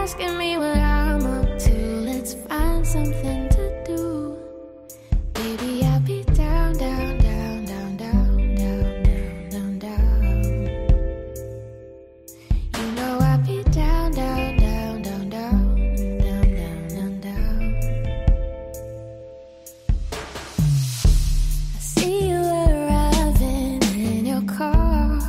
asking me what I'm up to. Let's find something to do. Baby, I'll be down, down, down, down, down, down, down, down, down. You know I'll be down, down, down, down, down, down, down, down, down. I see you arriving in your car.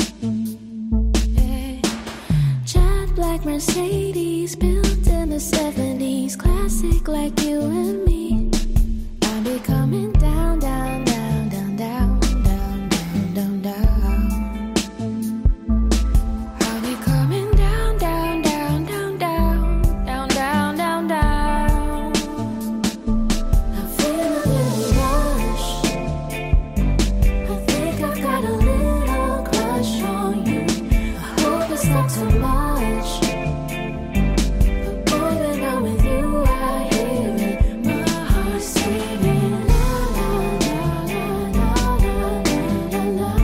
Yeah. Jet black Mercedes built in the 70s, classic like you and me. I'll be coming down, down, down, down, down, down, down, down, down. I'll be coming down, down, down, down, down, down, down, down, down. I feel a little rush. I think I've got a little crush on you. I hope it's not too much. But boy, when I'm with you, I hear it. My heart singing la la la la la la la la.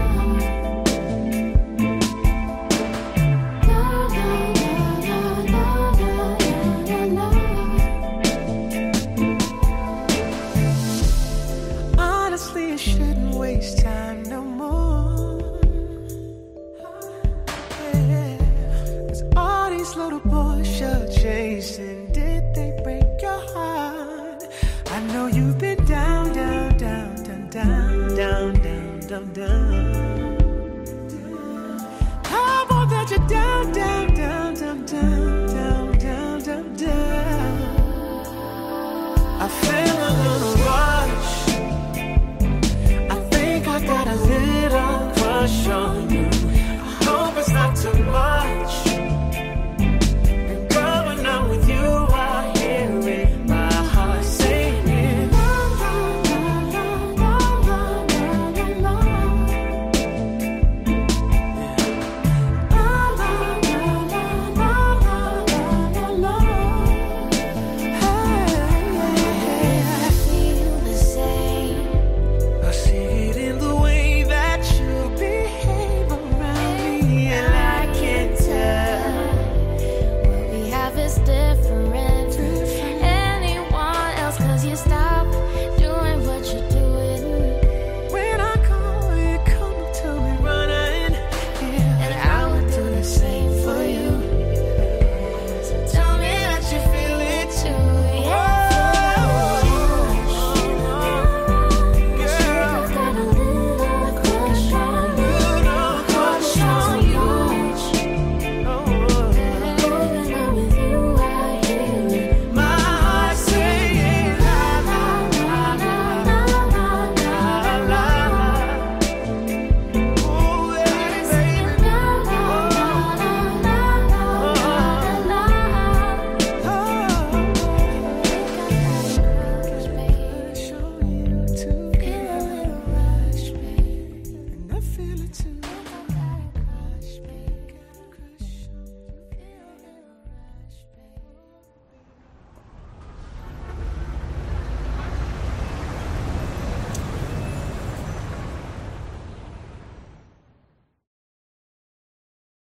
La la la la la la la. Honestly, I shouldn't waste time no more. Yeah. 'Cause all these little boys you're chasing, did they break your heart? I know you've been down, down, down, down, down, down, down, down, down. I want that you're down,